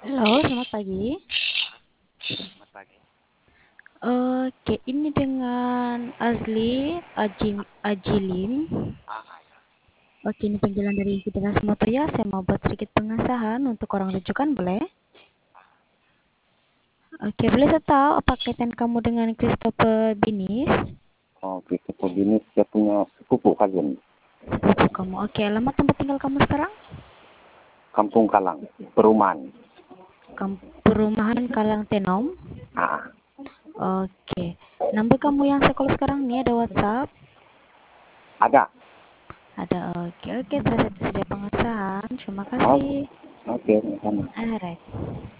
Halo, selamat pagi. Selamat pagi. Oke, ini dengan Ajilin. Ya. Oke, ini panggilan dari Federasi Motor ya. Saya mau buat sedikit pengesahan untuk orang rujukan, boleh? Oke, boleh saya tahu apa kaitan kamu dengan Christopher Binis? Oh, gitu. Begini saya punya sepupu kalian. Sepupu kamu. Oke, alamat tempat tinggal kamu sekarang? Kampung Kalang, perumahan. Perumahan Kalang Tenom. Ah, Oke, nomor kamu yang sekolah sekarang nih ada WhatsApp? ada. Ada. Oke, oke. Terus sedia pengesahan. Terima Oh, kasih. oke, sama. Alright.